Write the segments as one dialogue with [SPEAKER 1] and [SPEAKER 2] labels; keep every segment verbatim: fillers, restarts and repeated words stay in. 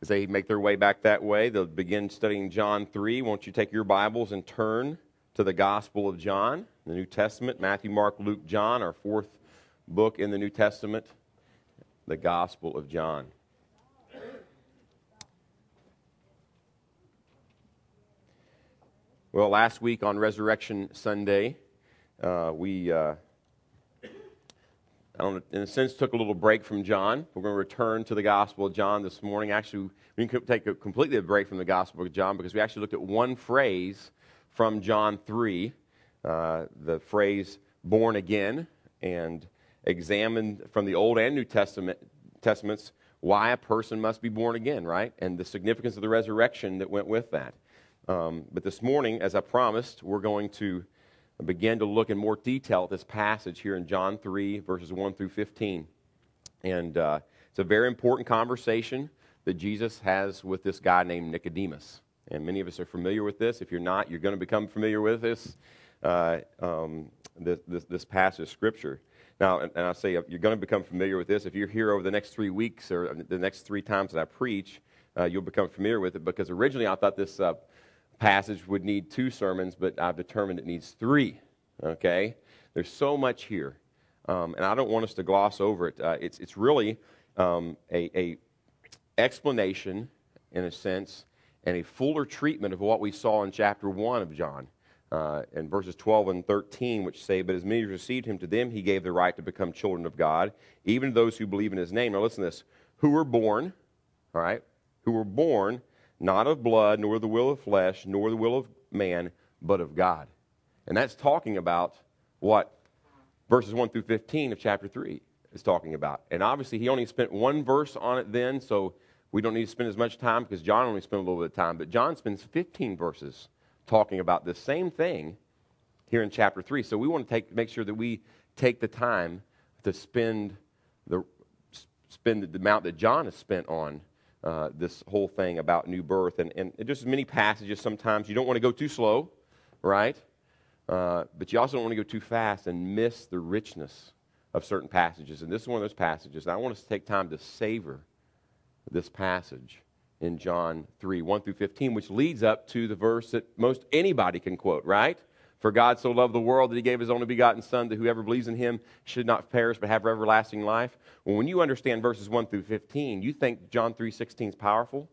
[SPEAKER 1] As they make their way back that way, they'll begin studying John three. Won't you take your Bibles and turn to the Gospel of John, the New Testament? Matthew, Mark, Luke, John, our fourth book in the New Testament, the Gospel of John. Well, last week on Resurrection Sunday, uh, we, uh, I don't know, in a sense, took a little break from John. We're going to return to the Gospel of John this morning. Actually, we didn't take a completely a break from the Gospel of John because we actually looked at one phrase from John three, uh, the phrase "born again," and examined from the Old and New Testament Testaments why a person must be born again, right? And the significance of the resurrection that went with that. Um, but this morning, as I promised, we're going to begin to look in more detail at this passage here in John three, verses one through fifteen. And uh, it's a very important conversation that Jesus has with this guy named Nicodemus. And many of us are familiar with this. If you're not, you're going to become familiar with this, uh, um, this, this, this passage of Scripture. Now, and, and I say you're going to become familiar with this. If you're here over the next three weeks or the next three times that I preach, uh, you'll become familiar with it, because originally I thought this uh, passage would need two sermons, but I've determined it needs three, okay? There's so much here, um, and I don't want us to gloss over it. Uh, it's it's really um, a, a explanation, in a sense, and a fuller treatment of what we saw in chapter one of John, uh, in verses twelve and thirteen, which say, "But as many as received him, to them he gave the right to become children of God, even to those who believe in his name." Now listen to this. Who were born, all right, who were born not of blood, nor the will of flesh, nor the will of man, but of God. And that's talking about what verses one through fifteen of chapter three is talking about. And obviously he only spent one verse on it then, so we don't need to spend as much time, because John only spent a little bit of time. But John spends fifteen verses talking about the same thing here in chapter three. So we want to take make sure that we take the time to spend the spend the amount that John has spent on Uh, this whole thing about new birth. And, and just as many passages, sometimes you don't want to go too slow, right? Uh, but you also don't want to go too fast and miss the richness of certain passages. And this is one of those passages. And I want us to take time to savor this passage in John three, one through fifteen, which leads up to the verse that most anybody can quote, right? "For God so loved the world that he gave his only begotten Son, that whoever believes in him should not perish but have everlasting life." Well, when you understand verses one through fifteen, you think John three sixteen is powerful?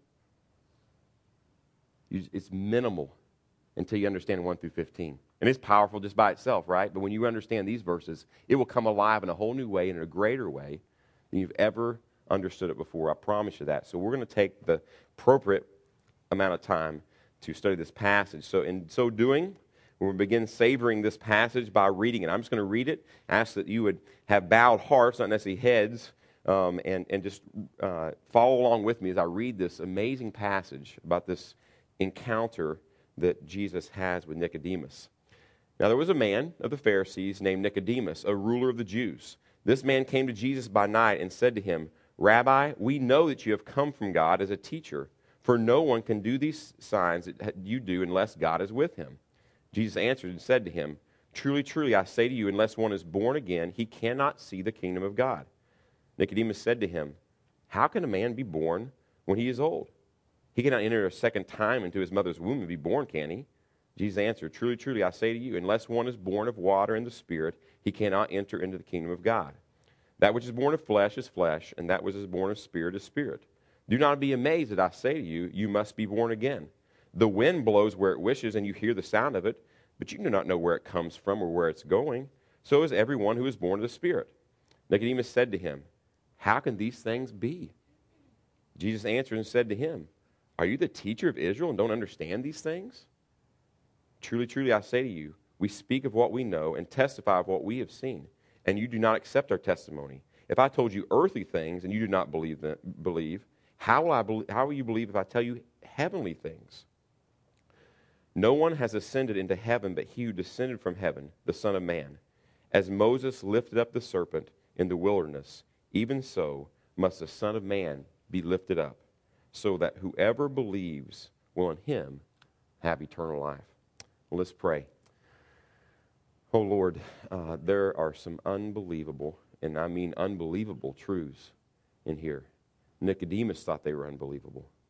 [SPEAKER 1] You, it's minimal until you understand one through fifteen. And it's powerful just by itself, right? But when you understand these verses, it will come alive in a whole new way, in a greater way than you've ever understood it before. I promise you that. So we're going to take the appropriate amount of time to study this passage. So in so doing, we'll begin savoring this passage by reading it. I'm just going to read it. Ask that you would have bowed hearts, not necessarily heads, um, and, and just uh, follow along with me as I read this amazing passage about this encounter that Jesus has with Nicodemus. "Now there was a man of the Pharisees named Nicodemus, a ruler of the Jews. This man came to Jesus by night and said to him, 'Rabbi, we know that you have come from God as a teacher, for no one can do these signs that you do unless God is with him.' Jesus answered and said to him, 'Truly, truly, I say to you, unless one is born again, he cannot see the kingdom of God.' Nicodemus said to him, 'How can a man be born when he is old? He cannot enter a second time into his mother's womb and be born, can he?' Jesus answered, 'Truly, truly, I say to you, unless one is born of water and the Spirit, he cannot enter into the kingdom of God. That which is born of flesh is flesh, and that which is born of spirit is spirit. Do not be amazed that I say to you, you must be born again. The wind blows where it wishes, and you hear the sound of it, but you do not know where it comes from or where it's going. So is everyone who is born of the Spirit.' Nicodemus said to him, 'How can these things be?' Jesus answered and said to him, 'Are you the teacher of Israel and don't understand these things? Truly, truly, I say to you, we speak of what we know and testify of what we have seen, and you do not accept our testimony. If I told you earthly things and you do not believe, them, believe how will I be, how will you believe if I tell you heavenly things? No one has ascended into heaven but he who descended from heaven, the Son of Man. As Moses lifted up the serpent in the wilderness, even so must the Son of Man be lifted up, so that whoever believes will in him have eternal life." Well, let's pray. Oh Lord, uh, there are some unbelievable, and I mean unbelievable truths in here. Nicodemus thought they were unbelievable.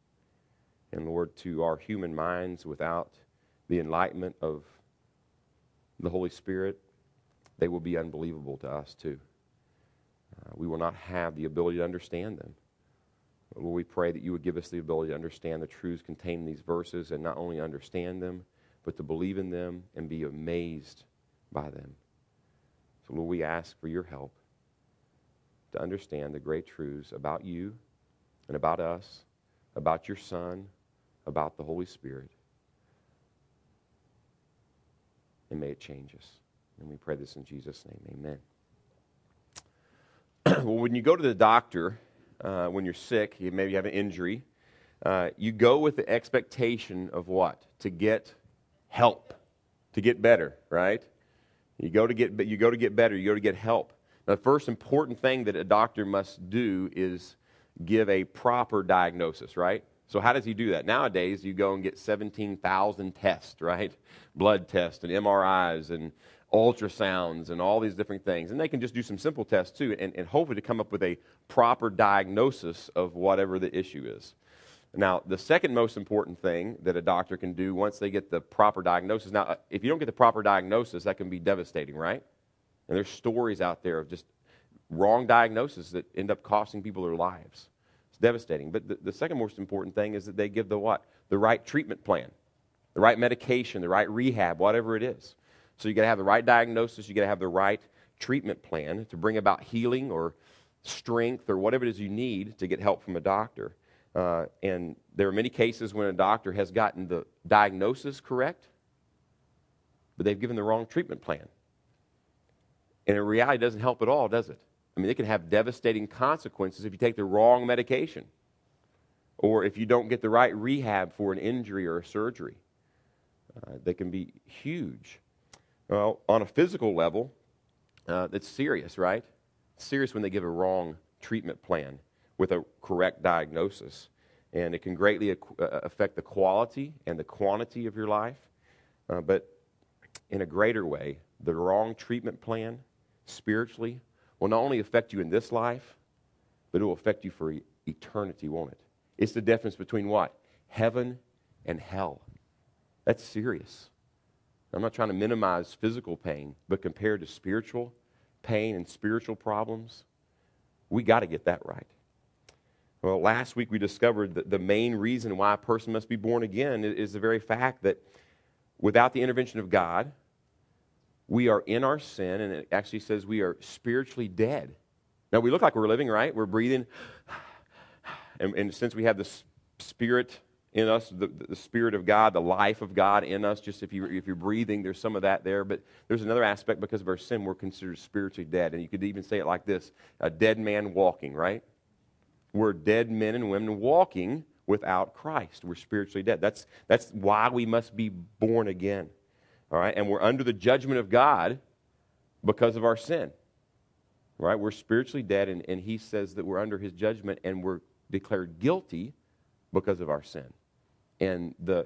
[SPEAKER 1] And Lord, to our human minds, without the enlightenment of the Holy Spirit, they will be unbelievable to us too. Uh, we will not have the ability to understand them. But Lord, we pray that you would give us the ability to understand the truths contained in these verses, and not only understand them, but to believe in them and be amazed by them. So Lord, we ask for your help to understand the great truths about you and about us, about your Son, about the Holy Spirit. And may it change us. And we pray this in Jesus' name. Amen. Well, when you go to the doctor, uh, when you're sick, you maybe have an injury, uh, you go with the expectation of what? To get help, to get better, right? You go to get, you go to get better. You go to get help. Now, the first important thing that a doctor must do is give a proper diagnosis, right? So how does he do that? Nowadays, you go and get seventeen thousand tests, right? Blood tests and M R Is and ultrasounds and all these different things. And they can just do some simple tests too, and, and hopefully to come up with a proper diagnosis of whatever the issue is. Now, the second most important thing that a doctor can do once they get the proper diagnosis, now, if you don't get the proper diagnosis, that can be devastating, right? And there's stories out there of just wrong diagnoses that end up costing people their lives. It's devastating. But the, the second most important thing is that they give the what? The right treatment plan, the right medication, the right rehab, whatever it is. So you got to have the right diagnosis, you got to have the right treatment plan to bring about healing or strength or whatever it is you need to get help from a doctor. Uh, and there are many cases when a doctor has gotten the diagnosis correct, but they've given the wrong treatment plan. And in reality, it doesn't help at all, does it? I mean, it can have devastating consequences if you take the wrong medication or if you don't get the right rehab for an injury or a surgery. Uh, they can be huge. Well, on a physical level, uh, it's serious, right? It's serious when they give a wrong treatment plan with a correct diagnosis. And it can greatly affect the quality and the quantity of your life. Uh, but in a greater way, the wrong treatment plan spiritually will not only affect you in this life, but it will affect you for eternity, won't it? It's the difference between what? Heaven and hell. That's serious. I'm not trying to minimize physical pain, but compared to spiritual pain and spiritual problems, we got to get that right. Well, last week we discovered that the main reason why a person must be born again is the very fact that without the intervention of God, we are in our sin, and it actually says we are spiritually dead. Now, we look like we're living, right? We're breathing. And, and since we have the Spirit in us, the, the Spirit of God, the life of God in us, just if, you, if you're breathing, there's some of that there. But there's another aspect because of our sin, we're considered spiritually dead. And you could even say it like this, a dead man walking, right? We're dead men and women walking without Christ. We're spiritually dead. That's, that's why we must be born again. All right, and we're under the judgment of God because of our sin. Right? We're spiritually dead, and, and he says that we're under his judgment and we're declared guilty because of our sin. And the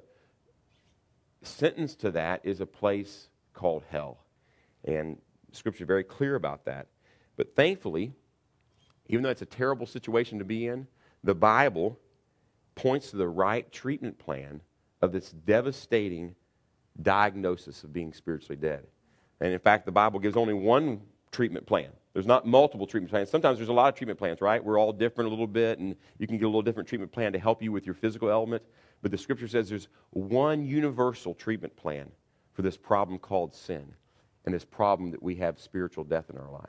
[SPEAKER 1] sentence to that is a place called hell. And Scripture is very clear about that. But thankfully, even though it's a terrible situation to be in, the Bible points to the right treatment plan of this devastating diagnosis of being spiritually dead. And in fact, the Bible gives only one treatment plan. There's not multiple treatment plans. Sometimes there's a lot of treatment plans, right? We're all different a little bit, and you can get a little different treatment plan to help you with your physical element. But the Scripture says there's one universal treatment plan for this problem called sin and this problem that we have spiritual death in our life.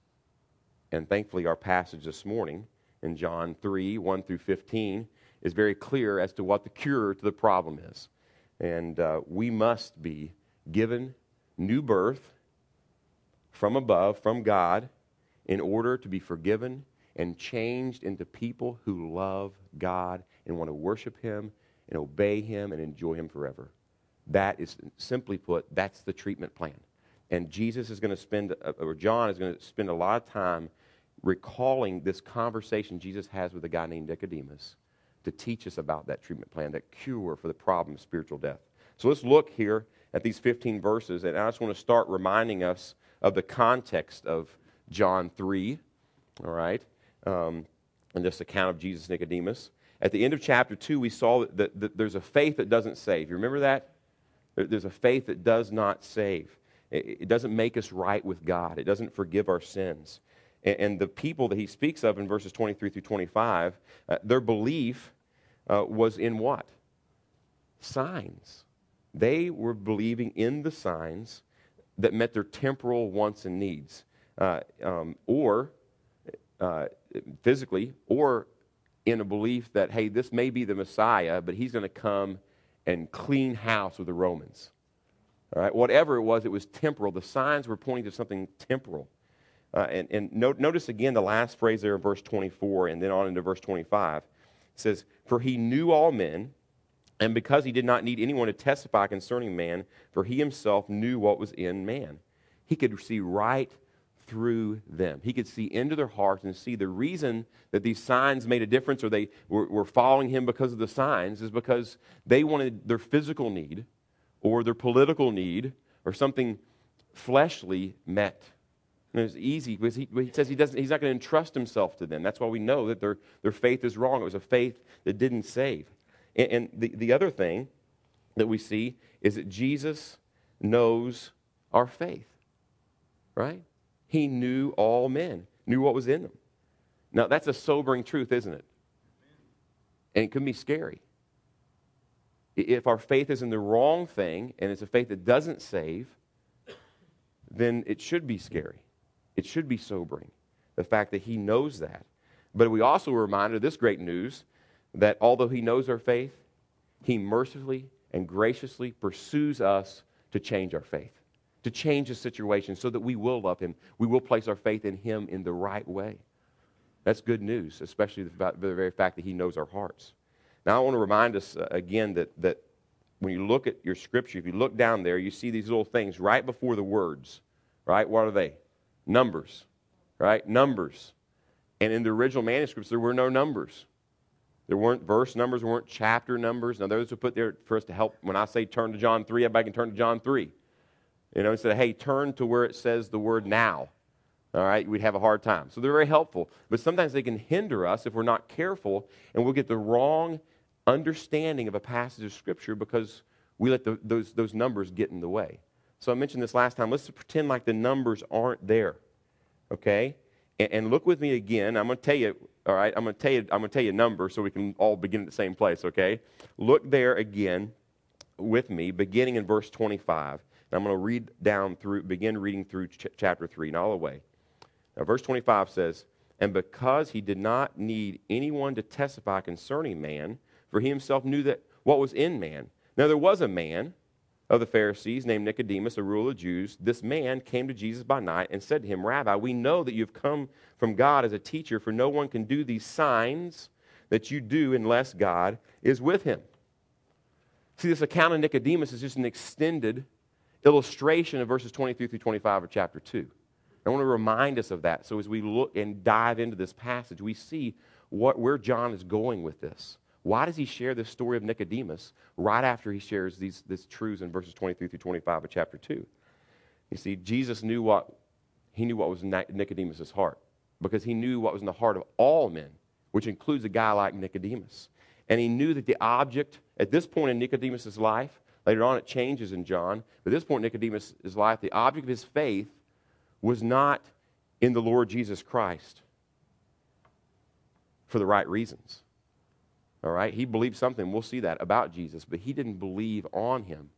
[SPEAKER 1] And thankfully, our passage this morning in John three, one through fifteen is very clear as to what the cure to the problem is. And uh, we must be given new birth from above, from God, in order to be forgiven and changed into people who love God and want to worship him and obey him and enjoy him forever. That is, simply put, that's the treatment plan. And Jesus is going to spend, or John is going to spend a lot of time recalling this conversation Jesus has with a guy named Nicodemus to teach us about that treatment plan, that cure for the problem of spiritual death. So let's look here at these fifteen verses, and I just want to start reminding us of the context of John three, all right, um, and this account of Jesus Nicodemus. At the end of chapter two, we saw that, that, that there's a faith that doesn't save. You remember that? There, there's a faith that does not save. It, it doesn't make us right with God. It doesn't forgive our sins. And, and the people that he speaks of in verses twenty-three through twenty-five, uh, their belief uh, was in what? Signs. They were believing in the signs that met their temporal wants and needs, uh, um, or uh, physically, or in a belief that, hey, this may be the Messiah, but he's going to come and clean house with the Romans. All right, whatever it was, it was temporal. The signs were pointing to something temporal. Uh, and and note, notice again the last phrase there in verse twenty-four and then on into verse twenty-five. It says, for he knew all men, and because he did not need anyone to testify concerning man, for he himself knew what was in man. He could see right through them. He could see into their hearts and see the reason that these signs made a difference, or they were, were following him because of the signs, is because they wanted their physical need or their political need or something fleshly met. And it's easy because he, he says he doesn't, he's not going to entrust himself to them. That's why we know that their, their faith is wrong. It was a faith that didn't save. And, and the, the other thing that we see is that Jesus knows our faith, right? He knew all men, knew what was in them. Now, that's a sobering truth, isn't it? And it can be scary. If our faith is in the wrong thing, and it's a faith that doesn't save, then it should be scary. It should be sobering, the fact that he knows that. But we also are reminded of this great news, that although he knows our faith, he mercifully and graciously pursues us to change our faith, to change the situation so that we will love him. We will place our faith in him in the right way. That's good news, especially about the very fact that he knows our hearts. Now, I want to remind us uh, again that, that when you look at your scripture, if you look down there, you see these little things right before the words, right? What are they? Numbers, right? Numbers. And in the original manuscripts, there were no numbers. There weren't verse numbers, there weren't chapter numbers. Now, those are put there for us to help. When I say turn to John three, everybody can turn to John three. You know, instead of, hey, turn to where it says the word now. All right, we'd have a hard time. So they're very helpful. But sometimes they can hinder us if we're not careful, and we'll get the wrong understanding of a passage of Scripture because we let the, those, those numbers get in the way. So I mentioned this last time. Let's pretend like the numbers aren't there, okay? And, and look with me again. I'm going to tell you, all right, I'm going to tell you, I'm going to tell you a number so we can all begin at the same place, okay? Look there again with me, beginning in verse twenty-five. And I'm going to read down through, begin reading through ch- chapter three, not all the way. Now, verse twenty-five says, and because he did not need anyone to testify concerning man, for he himself knew that what was in man. Now, there was a man of the Pharisees named Nicodemus, a ruler of the Jews. This man came to Jesus by night and said to him, Rabbi, we know that you've come from God as a teacher, for no one can do these signs that you do unless God is with him. See, this account of Nicodemus is just an extended illustration of verses twenty-three through twenty-five of chapter two. I want to remind us of that. So as we look and dive into this passage, we see what, where John is going with this. Why does he share this story of Nicodemus right after he shares these, these truths in verses twenty-three through twenty-five of chapter two? You see, Jesus knew what, he knew what was in Nicodemus' heart, because he knew what was in the heart of all men, which includes a guy like Nicodemus. And he knew that the object, at this point in Nicodemus' life, later on it changes in John, but at this point in Nicodemus' life, the object of his faith was not in the Lord Jesus Christ for the right reasons. All right? He believed something, we'll see that, about Jesus, but he didn't believe on him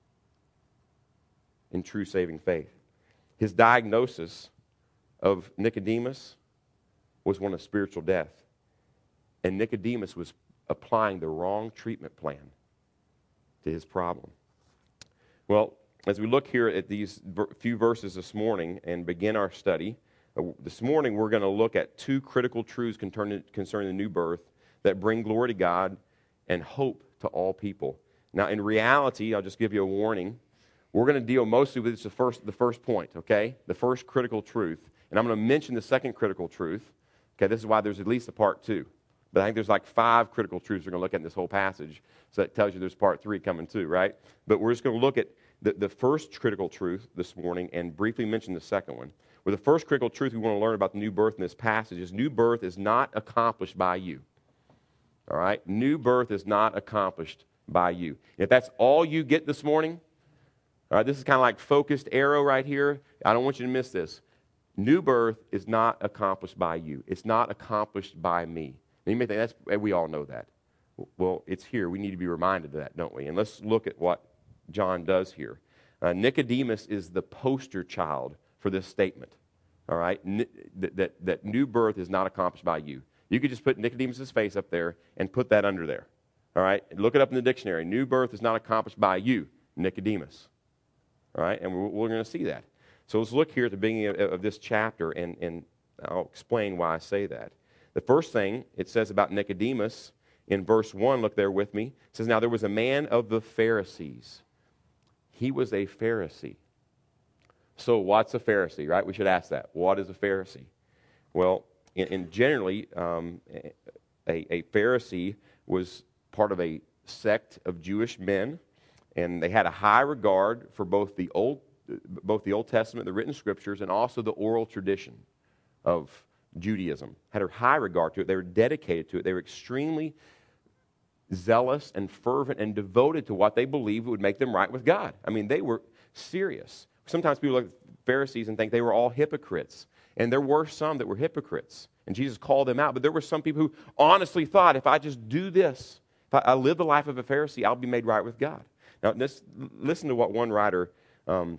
[SPEAKER 1] in true saving faith. His diagnosis of Nicodemus was one of spiritual death. And Nicodemus was applying the wrong treatment plan to his problem. Well, as we look here at these few verses this morning and begin our study, uh, this morning we're going to look at two critical truths concerning, concerning the new birth that bring glory to God and hope to all people. Now, in reality, I'll just give you a warning. We're going to deal mostly with the first, the first point, okay? The first critical truth. And I'm going to mention the second critical truth. Okay, this is why there's at least a part two. But I think there's like five critical truths we're going to look at in this whole passage. So that tells you there's part three coming too, right? But we're just going to look at the, the first critical truth this morning and briefly mention the second one. Well, the first critical truth we want to learn about the new birth in this passage is new birth is not accomplished by you. All right? New birth is not accomplished by you. If that's all you get this morning, all right, this is kind of like focused arrow right here. I don't want you to miss this. New birth is not accomplished by you. It's not accomplished by me. And you may think, that's, we all know that. Well, it's here. We need to be reminded of that, don't we? And let's look at what John does here. Uh, Nicodemus is the poster child for this statement. All right? N- that, that, that new birth is not accomplished by you. You could just put Nicodemus' face up there and put that under there. All right? Look it up in the dictionary. New birth is not accomplished by you, Nicodemus. All right? And we're, we're going to see that. So let's look here at the beginning of, of this chapter, and, and I'll explain why I say that. The first thing it says about Nicodemus in verse one, look there with me. It says, now there was a man of the Pharisees. He was a Pharisee. So what's a Pharisee, right? We should ask that. What is a Pharisee? Well, in, in generally, um, a, a Pharisee was part of a sect of Jewish men, and they had a high regard for both the Old both the Old Testament, the written scriptures, and also the oral tradition of Judaism. Had a high regard to it. They were dedicated to it. They were extremely zealous and fervent and devoted to what they believed would make them right with God. I mean, they were serious. Sometimes people look at Pharisees and think they were all hypocrites. And there were some that were hypocrites. And Jesus called them out. But there were some people who honestly thought, if I just do this, if I, I live the life of a Pharisee, I'll be made right with God. Now, this, listen to what one writer um,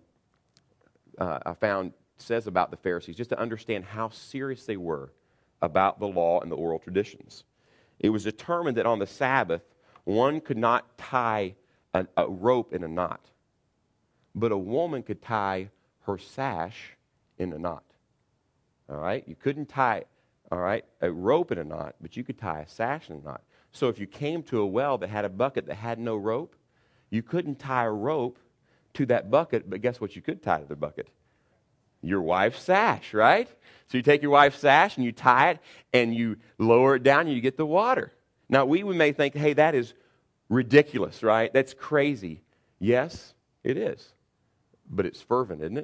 [SPEAKER 1] Uh, I found says about the Pharisees, just to understand how serious they were about the law and the oral traditions. It was determined that on the Sabbath, one could not tie a, a rope in a knot, but a woman could tie her sash in a knot. All right? You couldn't tie, all right, a rope in a knot, but you could tie a sash in a knot. So if you came to a well that had a bucket that had no rope, you couldn't tie a rope to that bucket, but guess what you could tie to the bucket? Your wife's sash, right? So you take your wife's sash and you tie it and you lower it down and you get the water. Now, we, we may think, hey, that is ridiculous, right? That's crazy. Yes, it is. But it's fervent, isn't it?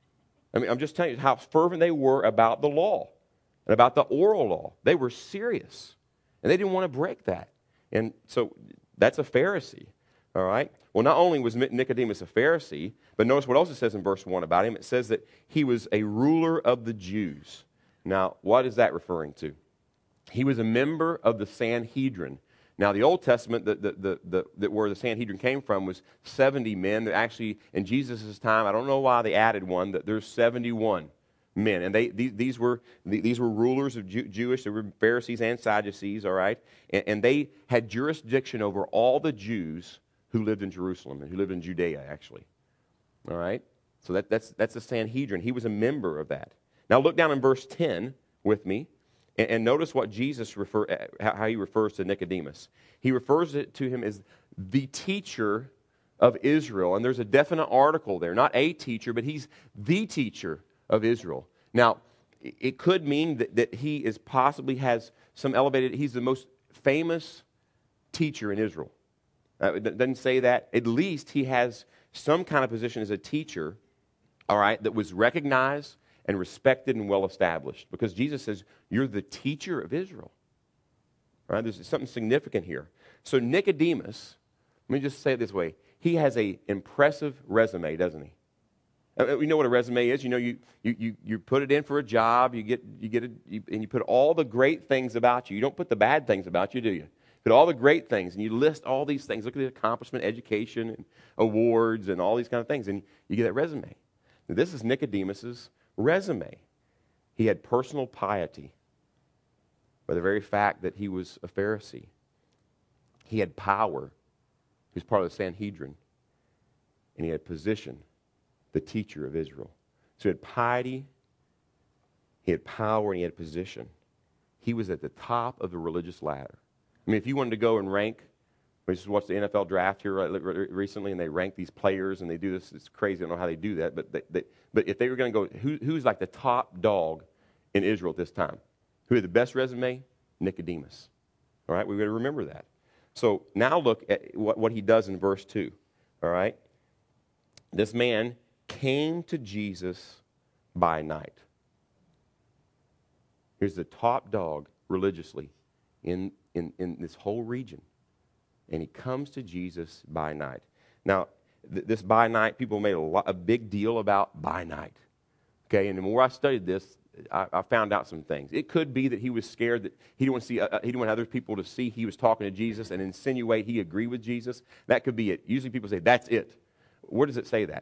[SPEAKER 1] I mean, I'm just telling you how fervent they were about the law and about the oral law. They were serious. And they didn't want to break that. And so that's a Pharisee. All right? Well, not only was Nicodemus a Pharisee, but notice what else it says in verse one about him. It says that he was a ruler of the Jews. Now, what is that referring to? He was a member of the Sanhedrin. Now, the Old Testament, the, the, the, the, the, where the Sanhedrin came from, was seventy men. That actually, in Jesus' time, I don't know why they added one, that there's seventy-one men. And they these, these were these were rulers of Jew, Jewish, they were Pharisees and Sadducees, all right? And, and they had jurisdiction over all the Jews who lived in Jerusalem and who lived in Judea, actually. All right? So that, that's, that's the Sanhedrin. He was a member of that. Now look down in verse ten with me, and, and notice what Jesus refer, how he refers to Nicodemus. He refers it to him as the teacher of Israel. And there's a definite article there. Not a teacher, but he's the teacher of Israel. Now, it could mean that, that he is possibly has some elevated, he's the most famous teacher in Israel. Uh, it doesn't say that. At least he has some kind of position as a teacher, all right, that was recognized and respected and well established. Because Jesus says, you're the teacher of Israel. All right, there's something significant here. So Nicodemus, let me just say it this way. He has an impressive resume, doesn't he? Uh, you know what a resume is? You know, you, you, you, you put it in for a job, you get, you get it, you, and you put all the great things about you. You don't put the bad things about you, do you? But all the great things, and you list all these things. Look at the accomplishment, education, and awards, and all these kind of things, and you get that resume. Now, this is Nicodemus's resume. He had personal piety by the very fact that he was a Pharisee. He had power. He was part of the Sanhedrin. And he had position, the teacher of Israel. So he had piety, he had power, and he had position. He was at the top of the religious ladder. I mean, if you wanted to go and rank, we just watched the N F L draft here recently, and they rank these players, and they do this. It's crazy. I don't know how they do that. But they, they, but if they were going to go, who, who's like the top dog in Israel at this time? Who had the best resume? Nicodemus. All right, we've got to remember that. So now look at what, what he does in verse two. All right? This man came to Jesus by night. Here's the top dog religiously in in, in this whole region. And he comes to Jesus by night. Now, th- this by night, people made a, lot, a big deal about by night. Okay, and the more I studied this, I, I found out some things. It could be that he was scared that he didn't want to see, uh, he didn't want other people to see he was talking to Jesus and insinuate he agreed with Jesus. That could be it. Usually people say, that's it. Where does it say that?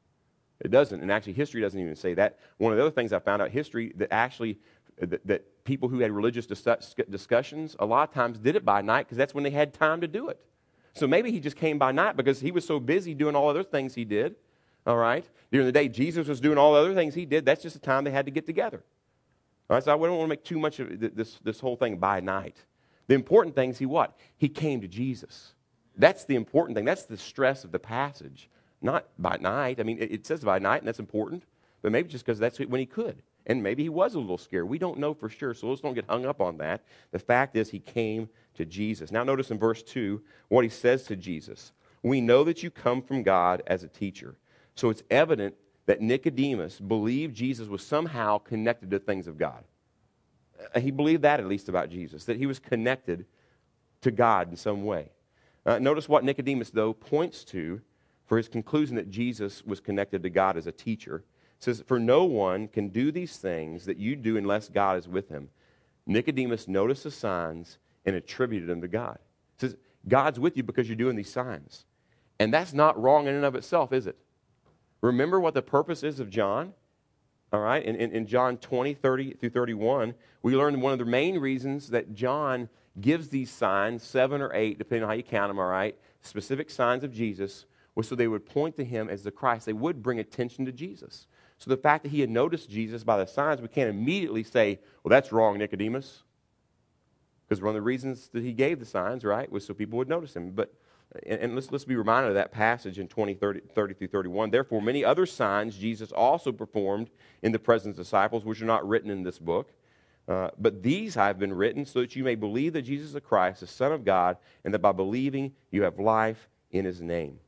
[SPEAKER 1] It doesn't, and actually history doesn't even say that. One of the other things I found out, history, that actually, that, that people who had religious dis- discussions, a lot of times did it by night because that's when they had time to do it. So maybe he just came by night because he was so busy doing all other things he did. All right? During the day, Jesus was doing all the other things he did. That's just the time they had to get together. All right? So I wouldn't want to make too much of this, this whole thing by night. The important thing is he what? He came to Jesus. That's the important thing. That's the stress of the passage. Not by night. I mean, it, it says by night, and that's important. But maybe just because that's when he could. And maybe he was a little scared. We don't know for sure, so let's don't get hung up on that. The fact is he came to Jesus. Now notice in verse two what he says to Jesus. We know that you come from God as a teacher. So it's evident that Nicodemus believed Jesus was somehow connected to things of God. He believed that at least about Jesus, that he was connected to God in some way. Uh, notice what Nicodemus, though, points to for his conclusion that Jesus was connected to God as a teacher. It says, for no one can do these things that you do unless God is with him. Nicodemus noticed the signs and attributed them to God. It says, God's with you because you're doing these signs. And that's not wrong in and of itself, is it? Remember what the purpose is of John? All right, in, in, in John twenty, thirty through thirty-one, we learned one of the main reasons that John gives these signs, seven or eight, depending on how you count them, all right, specific signs of Jesus, was so they would point to him as the Christ. They would bring attention to Jesus. So the fact that he had noticed Jesus by the signs, we can't immediately say, well, that's wrong, Nicodemus. Because one of the reasons that he gave the signs, right, was so people would notice him. But And, and let's, let's be reminded of that passage in twenty, thirty, thirty through thirty-one. Therefore, many other signs Jesus also performed in the presence of disciples, which are not written in this book. Uh, but these have been written so that you may believe that Jesus is the Christ, the Son of God, and that by believing you have life in his name.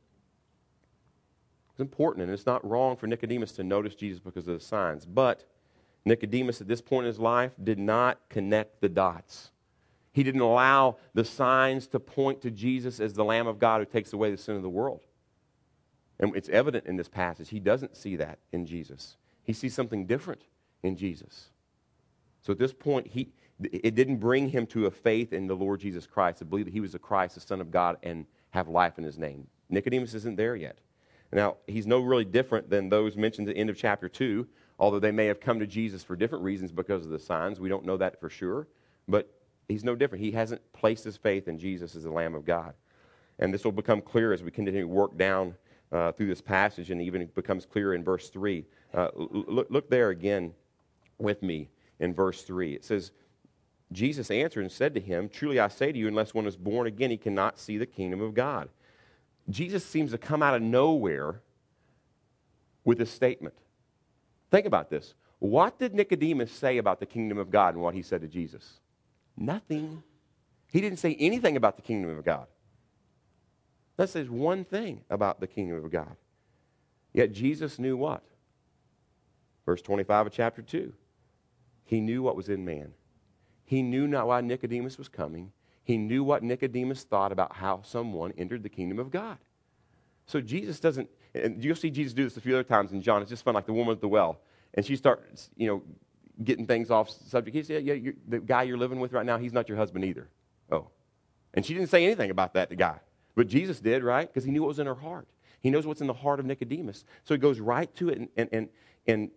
[SPEAKER 1] It's important, and it's not wrong for Nicodemus to notice Jesus because of the signs. But Nicodemus, at this point in his life, did not connect the dots. He didn't allow the signs to point to Jesus as the Lamb of God who takes away the sin of the world. And it's evident in this passage. He doesn't see that in Jesus. He sees something different in Jesus. So at this point, he, it didn't bring him to a faith in the Lord Jesus Christ, to believe that he was the Christ, the Son of God, and have life in his name. Nicodemus isn't there yet. Now, he's no really different than those mentioned at the end of chapter two, although they may have come to Jesus for different reasons because of the signs. We don't know that for sure. But he's no different. He hasn't placed his faith in Jesus as the Lamb of God. And this will become clear as we continue to work down uh, through this passage, and even it becomes clear in verse three. Uh, look, look there again with me in verse three. It says, Jesus answered and said to him, truly I say to you, unless one is born again, he cannot see the kingdom of God. Jesus seems to come out of nowhere with this statement. Think about this. What did Nicodemus say about the kingdom of God and what he said to Jesus? Nothing. He didn't say anything about the kingdom of God. That says one thing about the kingdom of God. Yet Jesus knew what? Verse twenty-five of chapter two. He knew what was in man. He knew not why Nicodemus was coming. He knew what Nicodemus thought about how someone entered the kingdom of God. So Jesus doesn't, and you'll see Jesus do this a few other times in John. It's just fun, like the woman at the well. And she starts, you know, getting things off subject. He said, yeah, yeah, the guy you're living with right now, he's not your husband either. Oh. And she didn't say anything about that to guy. But Jesus did, right? Because he knew what was in her heart. He knows what's in the heart of Nicodemus. So he goes right to it and, and, and, and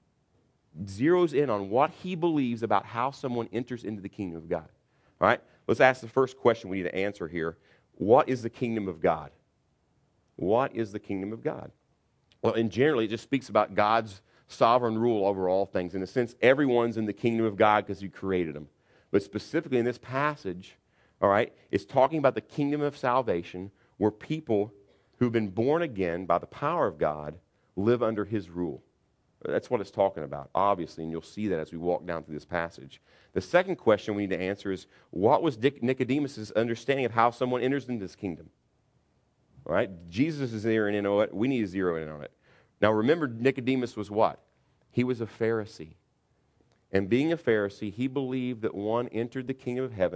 [SPEAKER 1] zeroes in on what he believes about how someone enters into the kingdom of God. All right? Let's ask the first question we need to answer here. What is the kingdom of God? What is the kingdom of God? Well, in generally, it just speaks about God's sovereign rule over all things. In a sense, everyone's in the kingdom of God because he created them. But specifically in this passage, all right, it's talking about the kingdom of salvation where people who've been born again by the power of God live under his rule. That's what it's talking about, obviously, and you'll see that as we walk down through this passage. The second question we need to answer is, what was Nicodemus' understanding of how someone enters into this kingdom? All right, Jesus is zeroing in on it. We need to zero in on it. Now, remember, Nicodemus was what? He was a Pharisee. And being a Pharisee, he believed that one entered the kingdom of heaven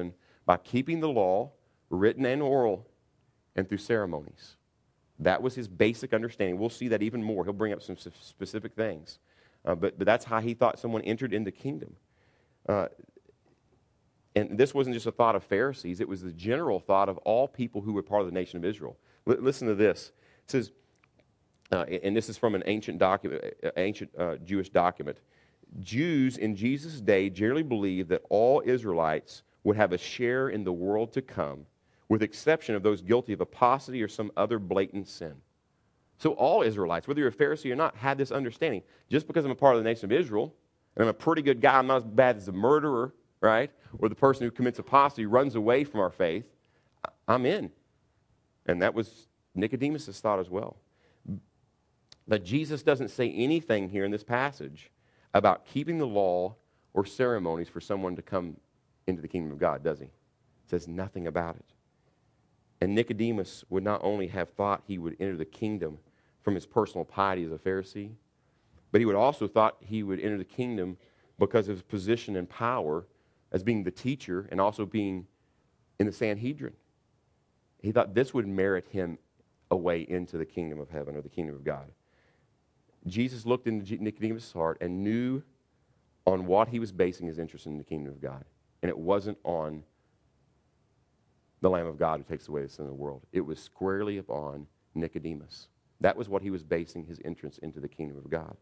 [SPEAKER 1] by keeping the law, written and oral, and through ceremonies. That was his basic understanding. We'll see that even more. He'll bring up some specific things. Uh, but, but that's how he thought someone entered into the kingdom. Uh, and this wasn't just a thought of Pharisees. It was the general thought of all people who were part of the nation of Israel. L- listen to this. It says, uh, and this is from an ancient document, ancient uh, Jewish document. Jews in Jesus' day generally believed that all Israelites would have a share in the world to come, with exception of those guilty of apostasy or some other blatant sin. So all Israelites, whether you're a Pharisee or not, had this understanding. Just because I'm a part of the nation of Israel, and I'm a pretty good guy, I'm not as bad as the murderer, right? Or the person who commits apostasy, runs away from our faith, I'm in. And that was Nicodemus' thought as well. But Jesus doesn't say anything here in this passage about keeping the law or ceremonies for someone to come into the kingdom of God, does he? He says nothing about it. And Nicodemus would not only have thought he would enter the kingdom from his personal piety as a Pharisee, but he would also thought he would enter the kingdom because of his position and power as being the teacher and also being in the Sanhedrin. He thought this would merit him a way into the kingdom of heaven or the kingdom of God. Jesus looked into Nicodemus' heart and knew on what he was basing his interest in the kingdom of God. And it wasn't on the Lamb of God who takes away the sin of the world. It was squarely upon Nicodemus. That was what he was basing his entrance into the kingdom of God.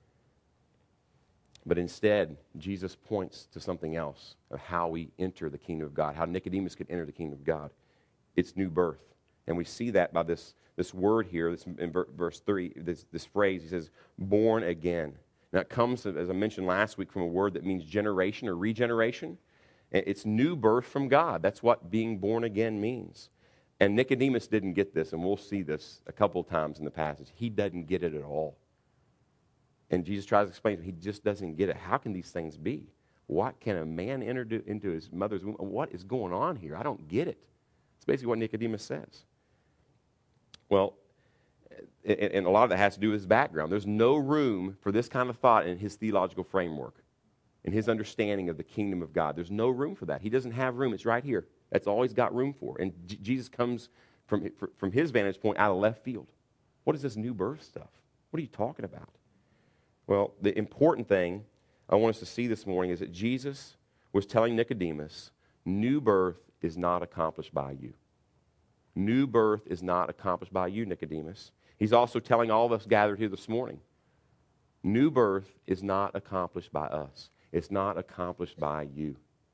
[SPEAKER 1] But instead, Jesus points to something else of how we enter the kingdom of God, how Nicodemus could enter the kingdom of God. It's new birth. And we see that by this, this word here, this, in verse three, this, this phrase. He says, born again. Now it comes, as I mentioned last week, from a word that means generation or regeneration. It's new birth from God. That's what being born again means. And Nicodemus didn't get this, and we'll see this a couple of times in the passage. He doesn't get it at all. And Jesus tries to explain to him, he just doesn't get it. How can these things be? What can a man enter into his mother's womb? What is going on here? I don't get it. It's basically what Nicodemus says. Well, and a lot of that has to do with his background. There's no room for this kind of thought in his theological framework, in his understanding of the kingdom of God. There's no room for that. He doesn't have room. It's right here. That's all he's got room for. And J- Jesus comes from, from his vantage point out of left field. What is this new birth stuff? What are you talking about? Well, the important thing I want us to see this morning is that Jesus was telling Nicodemus, new birth is not accomplished by you. New birth is not accomplished by you, Nicodemus. He's also telling all of us gathered here this morning, new birth is not accomplished by us. It's not accomplished by you.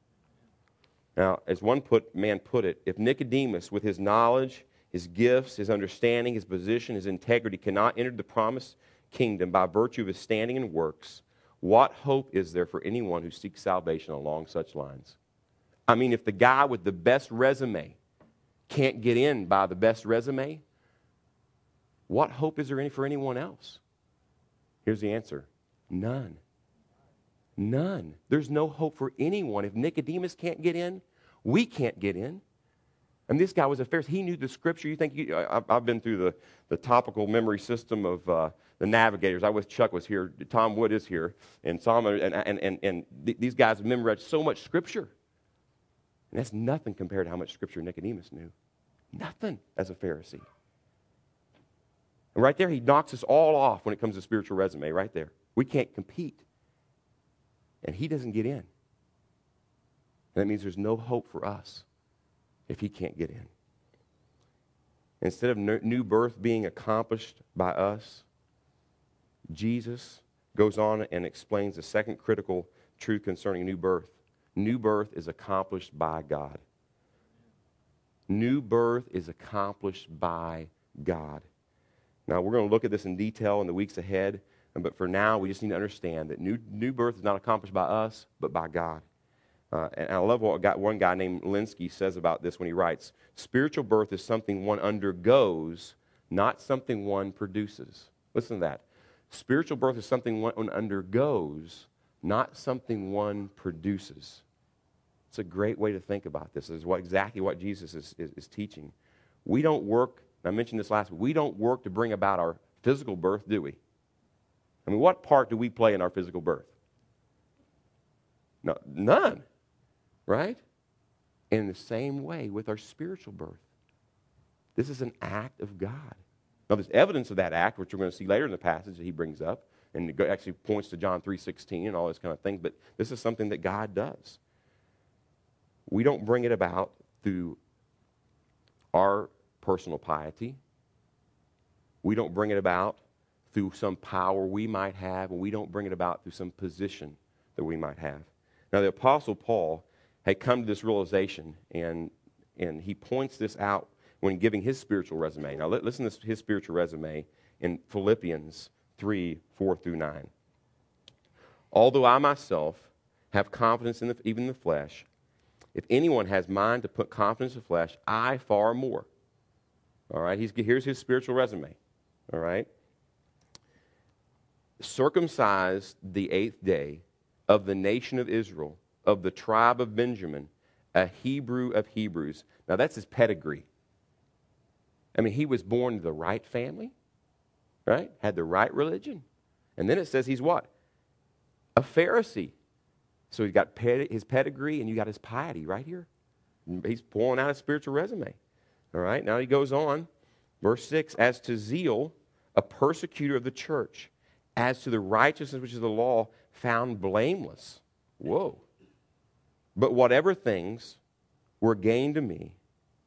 [SPEAKER 1] Now, as one put, man put it, if Nicodemus, with his knowledge, his gifts, his understanding, his position, his integrity, cannot enter the promised kingdom by virtue of his standing and works, what hope is there for anyone who seeks salvation along such lines? I mean, if the guy with the best resume can't get in by the best resume, what hope is there any for anyone else? Here's the answer. None. None. There's no hope for anyone. If Nicodemus can't get in, we can't get in. And this guy was a Pharisee. He knew the Scripture. You think you, I, I've been through the, the topical memory system of uh, the Navigators. I wish Chuck was here. Tom Wood is here. And Solomon, and, and, and, and th- these guys have memorized so much Scripture. And that's nothing compared to how much Scripture Nicodemus knew. Nothing as a Pharisee. And right there, he knocks us all off when it comes to spiritual resume, right there. We can't compete. And he doesn't get in. And that means there's no hope for us if he can't get in. Instead of new birth being accomplished by us, Jesus goes on and explains the second critical truth concerning new birth. New birth is accomplished by God. New birth is accomplished by God. Now, we're going to look at this in detail in the weeks ahead, but for now, we just need to understand that new, new birth is not accomplished by us, but by God. Uh, and I love what guy, one guy named Linsky says about this when he writes, spiritual birth is something one undergoes, not something one produces. Listen to that. Spiritual birth is something one undergoes, not something one produces. It's a great way to think about this. This is what, exactly what Jesus is, is, is teaching. We don't work, I mentioned this last week, we don't work to bring about our physical birth, do we? I mean, what part do we play in our physical birth? No, none, right? And in the same way with our spiritual birth. This is an act of God. Now, there's evidence of that act, which we're going to see later in the passage that he brings up, and it actually points to John three sixteen and all this kind of thing, but this is something that God does. We don't bring it about through our personal piety. We don't bring it about through some power we might have, and we don't bring it about through some position that we might have. Now, the Apostle Paul had come to this realization, and, and he points this out when giving his spiritual resume. Now, listen to his spiritual resume in Philippians three, four through nine. Although I myself have confidence in the, even the flesh, if anyone has mind to put confidence in the flesh, I far more. All right, He's, here's his spiritual resume. All right. Circumcised the eighth day of the nation of Israel, of the tribe of Benjamin, a Hebrew of Hebrews. Now, that's his pedigree. I mean, he was born to the right family, right? Had the right religion. And then it says he's what? A Pharisee. So he's got ped- his pedigree and you got his piety right here. He's pulling out a spiritual resume. All right, now he goes on. Verse six, as to zeal, a persecutor of the church. As to the righteousness which is the law, found blameless. Whoa. But whatever things were gained to me,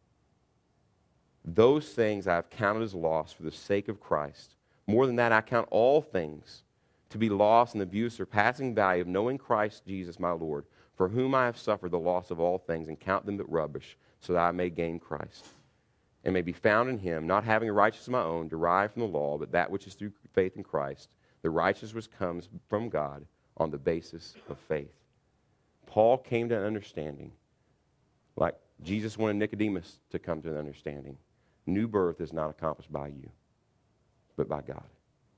[SPEAKER 1] those things I have counted as loss for the sake of Christ. More than that, I count all things to be lost in the view of surpassing value of knowing Christ Jesus my Lord, for whom I have suffered the loss of all things, and count them but rubbish, so that I may gain Christ, and may be found in him, not having a righteousness of my own, derived from the law, but that which is through faith in Christ, the righteousness which comes from God on the basis of faith. Paul came to an understanding, like Jesus wanted Nicodemus to come to an understanding. New birth is not accomplished by you, but by God.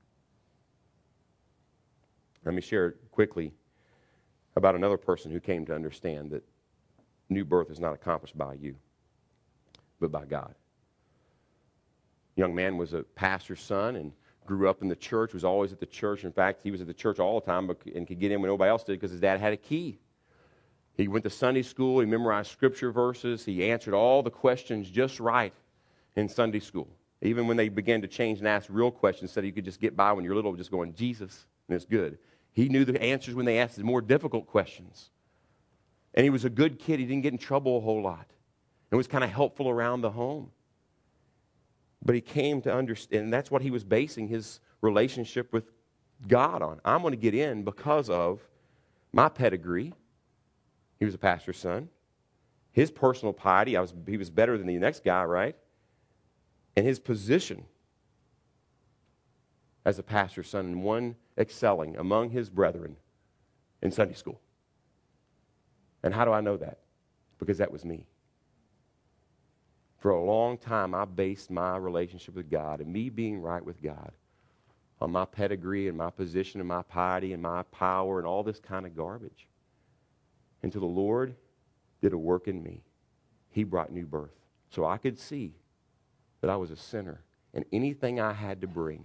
[SPEAKER 1] Let me share quickly about another person who came to understand that new birth is not accomplished by you, but by God. Young man was a pastor's son and grew up in the church, was always at the church. In fact, he was at the church all the time and could get in when nobody else did because his dad had a key. He went to Sunday school, he memorized scripture verses, he answered all the questions just right in Sunday school. Even when they began to change and ask real questions, said you could just get by when you're little just going, Jesus, and it's good. He knew the answers when they asked the more difficult questions. And he was a good kid. He didn't get in trouble a whole lot. And was kind of helpful around the home. But he came to understand, and that's what he was basing his relationship with God on. I'm going to get in because of my pedigree. He was a pastor's son. His personal piety, I was, he was better than the next guy, right? And his position as a pastor's son, and one excelling among his brethren in Sunday school. And how do I know that? Because that was me. For a long time, I based my relationship with God and me being right with God on my pedigree and my position and my piety and my power and all this kind of garbage. Until the Lord did a work in me. He brought new birth. So I could see that I was a sinner, and anything I had to bring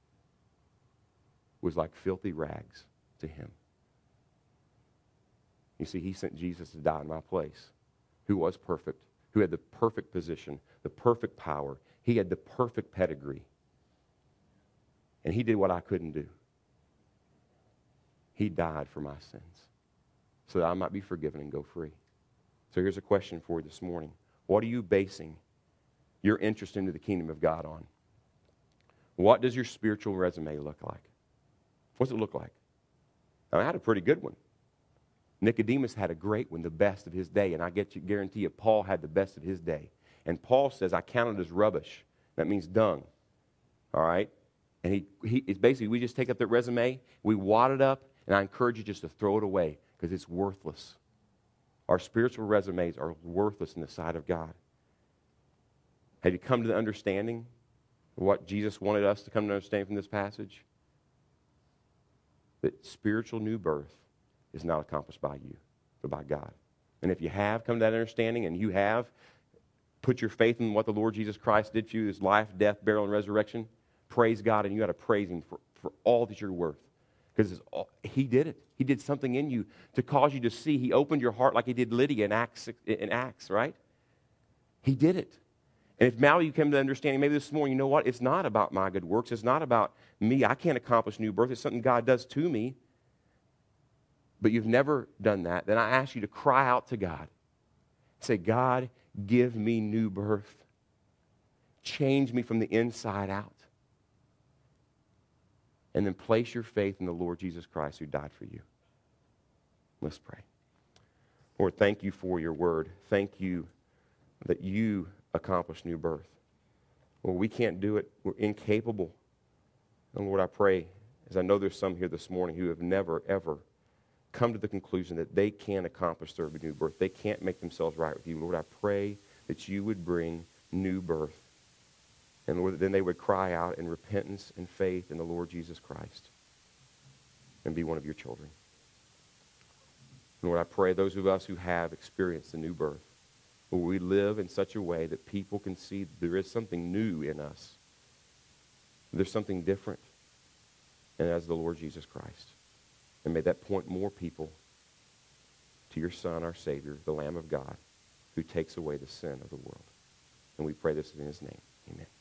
[SPEAKER 1] was like filthy rags to him. You see, he sent Jesus to die in my place, who was perfect, who had the perfect position, the perfect power. He had the perfect pedigree. And he did what I couldn't do. He died for my sins so that I might be forgiven and go free. So here's a question for you this morning. What are you basing your interest into the kingdom of God on? What does your spiritual resume look like? What does it look like? Now, I had a pretty good one. Nicodemus had a great one, the best of his day, and I get you guarantee you Paul had the best of his day. And Paul says, I count it as rubbish. That means dung. All right? And he, he it's basically, we just take up that resume, we wad it up, and I encourage you just to throw it away because it's worthless. Our spiritual resumes are worthless in the sight of God. Have you come to the understanding of what Jesus wanted us to come to understand from this passage? That spiritual new birth is not accomplished by you, but by God. And if you have come to that understanding and you have put your faith in what the Lord Jesus Christ did for you, his life, death, burial, and resurrection, praise God, and you got to praise him for, for all that you're worth. Because he did it. He did something in you to cause you to see. He opened your heart like he did Lydia in Acts, in Acts, right? He did it. And if now you come to understanding, maybe this morning, you know what? It's not about my good works. It's not about me. I can't accomplish new birth. It's something God does to me. But you've never done that. Then I ask you to cry out to God. Say, God, give me new birth. Change me from the inside out. And then place your faith in the Lord Jesus Christ who died for you. Let's pray. Lord, thank you for your word. Thank you that you accomplish new birth. Lord, we can't do it. We're incapable. And Lord, I pray, as I know there's some here this morning who have never, ever come to the conclusion that they can't accomplish their new birth. They can't make themselves right with you. Lord, I pray that you would bring new birth. And Lord, then they would cry out in repentance and faith in the Lord Jesus Christ and be one of your children. Lord, I pray those of us who have experienced the new birth, Lord, we live in such a way that people can see there is something new in us. There's something different. And as the Lord Jesus Christ. And may that point more people to your Son, our Savior, the Lamb of God, who takes away the sin of the world. And we pray this in his name. Amen.